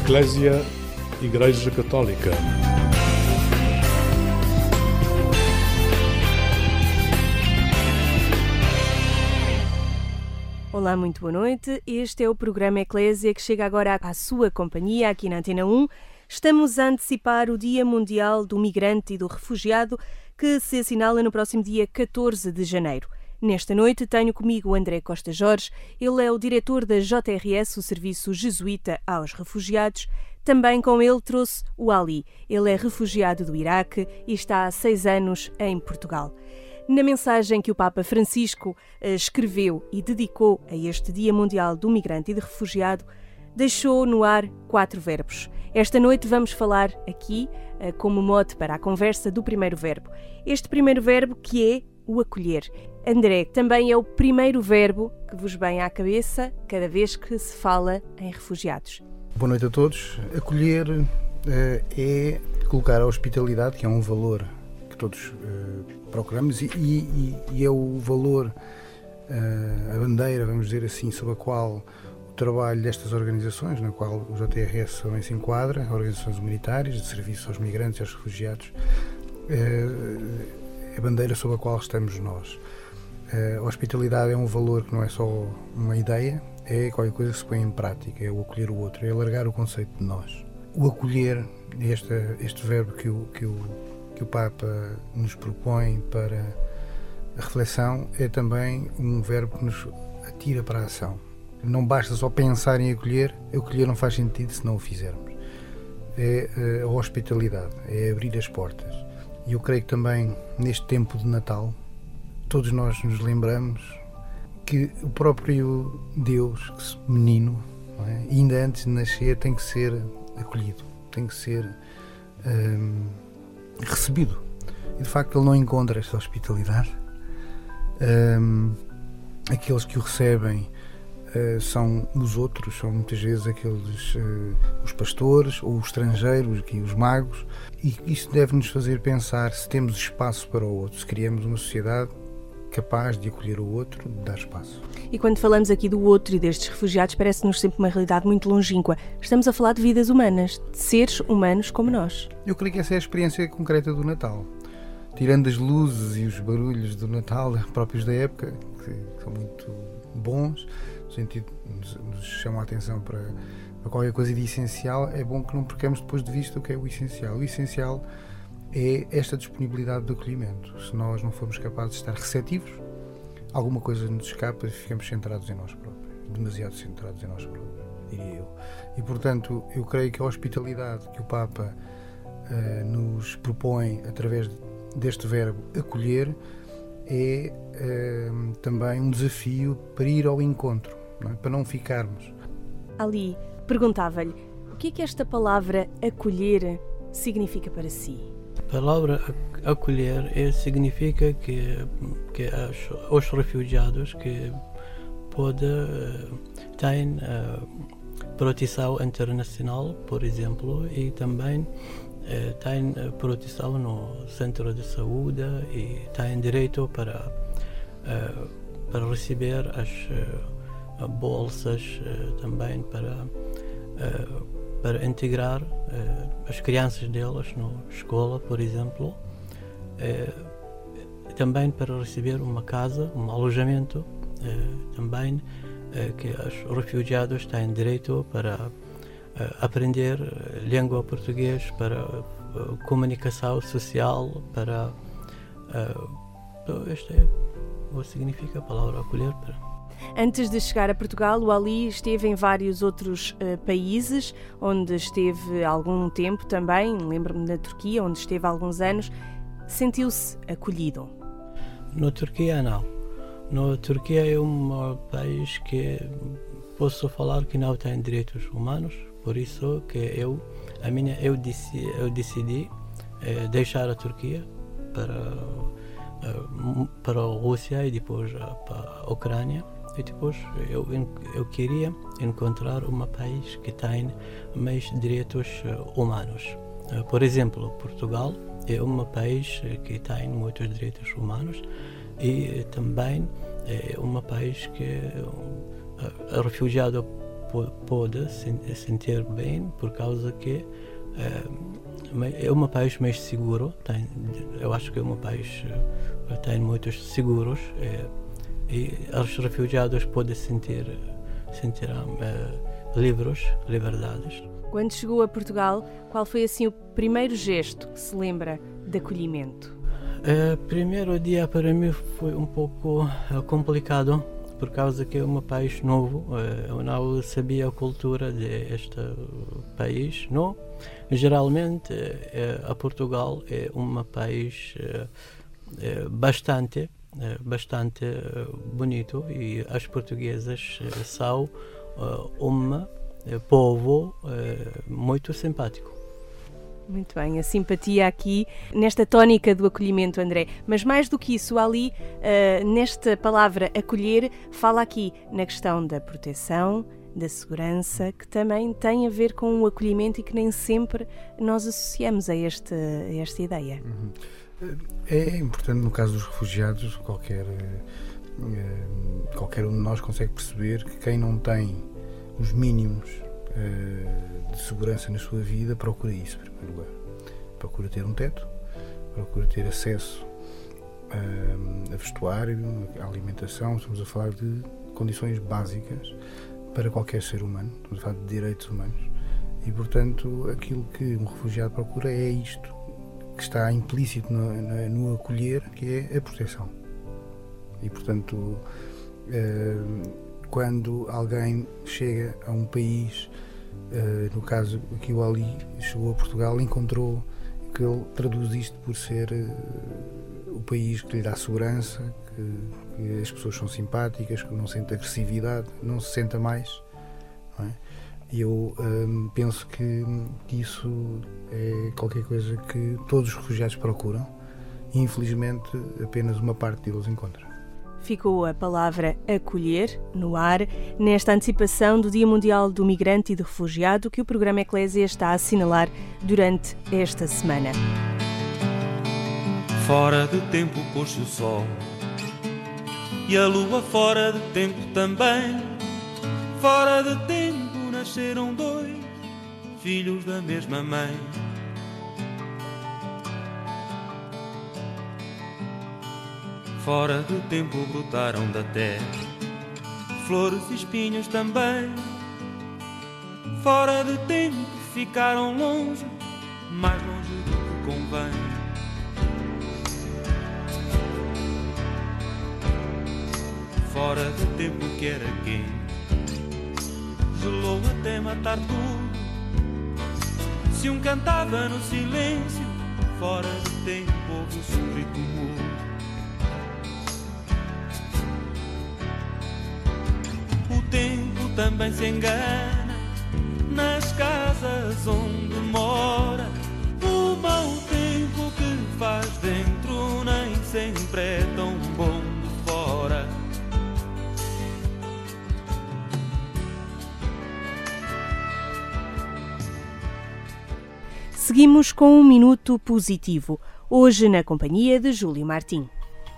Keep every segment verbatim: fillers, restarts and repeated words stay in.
Eclésia, Igreja Católica. Olá, muito boa noite. Este é o programa Eclésia que chega agora à sua companhia aqui na Antena um. Estamos a antecipar o Dia Mundial do Migrante e do Refugiado, que se assinala no próximo dia catorze de janeiro. Nesta noite tenho comigo o André Costa Jorge. Ele é o diretor da J R S, o Serviço Jesuíta aos Refugiados. Também com ele trouxe o Ali. Ele é refugiado do Iraque e está há seis anos em Portugal. Na mensagem que o Papa Francisco escreveu e dedicou a este Dia Mundial do Migrante e do Refugiado, deixou no ar quatro verbos. Esta noite vamos falar aqui, como mote para a conversa, do primeiro verbo. Este primeiro verbo que é o acolher. André, também é o primeiro verbo que vos vem à cabeça cada vez que se fala em refugiados. Boa noite a todos. Acolher uh, é colocar a hospitalidade, que é um valor que todos uh, procuramos, e, e, e é o valor, uh, a bandeira, vamos dizer assim, sob a qual o trabalho destas organizações, na qual o J R S também se enquadra, organizações humanitárias de serviço aos migrantes e aos refugiados, uh, é a bandeira sob a qual estamos nós. Uh, a hospitalidade é um valor que não é só uma ideia, é qualquer coisa que se põe em prática, é o acolher o outro, é alargar o conceito de nós. O acolher, este, este verbo que o, que, o, que o Papa nos propõe para a reflexão, é também um verbo que nos atira para a ação. Não basta só pensar em acolher, acolher não faz sentido se não o fizermos. É a hospitalidade, é abrir as portas. E eu creio que também neste tempo de Natal, todos nós nos lembramos que o próprio Deus, menino, não é? Ainda antes de nascer, tem que ser acolhido, tem que ser hum, recebido. E de facto ele não encontra esta hospitalidade. Hum, aqueles que o recebem uh, são os outros, são muitas vezes aqueles, uh, os pastores ou os estrangeiros, aqui, os magos, e isso deve-nos fazer pensar se temos espaço para o outro, se criamos uma sociedade capaz de acolher o outro, de dar espaço. E quando falamos aqui do outro e destes refugiados, parece-nos sempre uma realidade muito longínqua. Estamos a falar de vidas humanas, de seres humanos como nós. Eu creio que essa é a experiência concreta do Natal. Tirando as luzes e os barulhos do Natal, próprios da época, que são muito bons, no sentido nos, nos chamam a atenção para, para qualquer coisa de essencial, é bom que não percamos depois de vista o que é o essencial. O essencial é esta disponibilidade de acolhimento. Se nós não formos capazes de estar receptivos, alguma coisa nos escapa e ficamos centrados em nós próprios, demasiado centrados em nós próprios, diria eu. E, portanto, eu creio que a hospitalidade que o Papa uh, nos propõe através deste verbo acolher é uh, também um desafio para ir ao encontro, não é? Para não ficarmos. Ali, perguntava-lhe, o que é que esta palavra acolher significa para si? A palavra acolher é, significa que, que as, os refugiados que podem ter uh, proteção internacional, por exemplo, e também uh, têm proteção no centro de saúde e têm direito para, uh, para receber as uh, bolsas uh, também para uh, para integrar uh, as crianças delas na escola, por exemplo, uh, também para receber uma casa, um alojamento, uh, também uh, que os refugiados têm direito para uh, aprender língua portuguesa, para uh, comunicação social, para... Uh, então, este é o que significa a palavra acolher. Para... Antes de chegar a Portugal, o Ali esteve em vários outros uh, países, onde esteve algum tempo também, lembro-me da Turquia, onde esteve há alguns anos. Sentiu-se acolhido? Na Turquia, não. Na Turquia é um país que posso falar que não tem direitos humanos, por isso que eu, a minha, eu, decidi, eu decidi eh, deixar a Turquia para, uh, para a Rússia e depois uh, para a Ucrânia. E depois eu, eu queria encontrar um país que tem mais direitos humanos. Por exemplo, Portugal é um país que tem muitos direitos humanos e também é um país que o refugiado pode se sentir bem por causa que é um país mais seguro. Tem, eu acho que é um país que tem muitos seguros e os refugiados podem sentir sentirão uh, livres, liberdades. Quando chegou a Portugal, qual foi assim o primeiro gesto que se lembra de acolhimento? O uh, primeiro dia para mim foi um pouco uh, complicado, por causa que é um país novo. Uh, eu não sabia a cultura deste país. Não? Geralmente, uh, a Portugal é um país uh, uh, bastante É bastante bonito e as portuguesas são um povo muito simpático. Muito bem, a simpatia aqui, nesta tónica do acolhimento, André. Mas mais do que isso, ali, uh, nesta palavra acolher, fala aqui na questão da proteção, da segurança, que também tem a ver com o acolhimento e que nem sempre nós associamos a, este, a esta ideia. Uhum. É importante, no caso dos refugiados, qualquer, qualquer um de nós consegue perceber que quem não tem os mínimos de segurança na sua vida procura isso, em primeiro lugar. Procura ter um teto, procura ter acesso a vestuário, a alimentação. Estamos a falar de condições básicas para qualquer ser humano, estamos a falar de direitos humanos. E, portanto, aquilo que um refugiado procura é isto, que está implícito no, no, no acolher, que é a proteção. E, portanto, eh, quando alguém chega a um país, eh, no caso aqui o Ali chegou a Portugal, encontrou que ele traduz isto por ser eh, o país que lhe dá segurança, que, que as pessoas são simpáticas, que não sente agressividade, não se senta mais, não é? E eu hum, penso que, que isso é qualquer coisa que todos os refugiados procuram e, infelizmente, apenas uma parte deles encontra. Ficou a palavra acolher no ar, nesta antecipação do Dia Mundial do Migrante e do Refugiado que o programa Eclésia está a assinalar durante esta semana. Fora de tempo pôs-se o sol e a lua fora de tempo também. Fora de tempo nasceram dois filhos da mesma mãe. Fora de tempo brotaram da terra flores e espinhos também. Fora de tempo ficaram longe, mais longe do que convém. Fora de tempo que era quente, gelou até matar tudo. Se um cantava no silêncio, fora de tempo ouve-se um grito mudo. O tempo também se engana nas casas onde mora. O mau tempo que faz dentro nem sempre é tão bom de fora. Seguimos com um minuto positivo, hoje na companhia de Júlio Martim.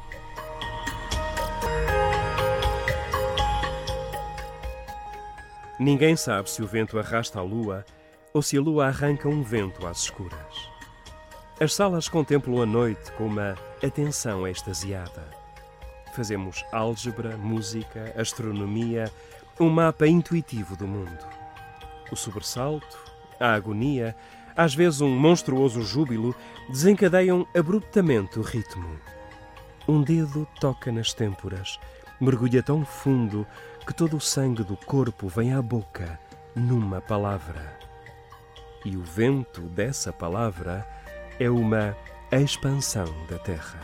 Ninguém sabe se o vento arrasta a lua ou se a lua arranca um vento às escuras. As salas contemplam a noite com uma atenção extasiada. Fazemos álgebra, música, astronomia, um mapa intuitivo do mundo. O sobressalto, a agonia, às vezes um monstruoso júbilo, desencadeiam abruptamente o ritmo. Um dedo toca nas têmporas, mergulha tão fundo que todo o sangue do corpo vem à boca numa palavra. E o vento dessa palavra é uma expansão da terra.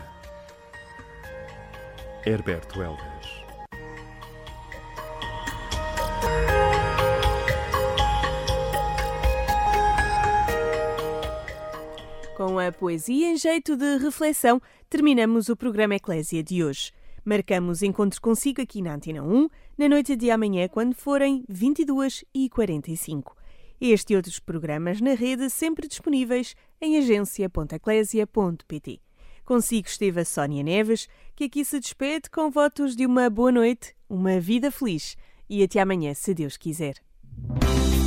Herberto Helder. Com a poesia em jeito de reflexão, terminamos o programa Eclésia de hoje. Marcamos encontro consigo aqui na Antena um, na noite de amanhã, quando forem vinte e duas e quarenta e cinco. Este e outros programas na rede sempre disponíveis em agência ponto eclésia ponto pt. Consigo esteve a Sónia Neves, que aqui se despede com votos de uma boa noite, uma vida feliz e até amanhã, se Deus quiser. Música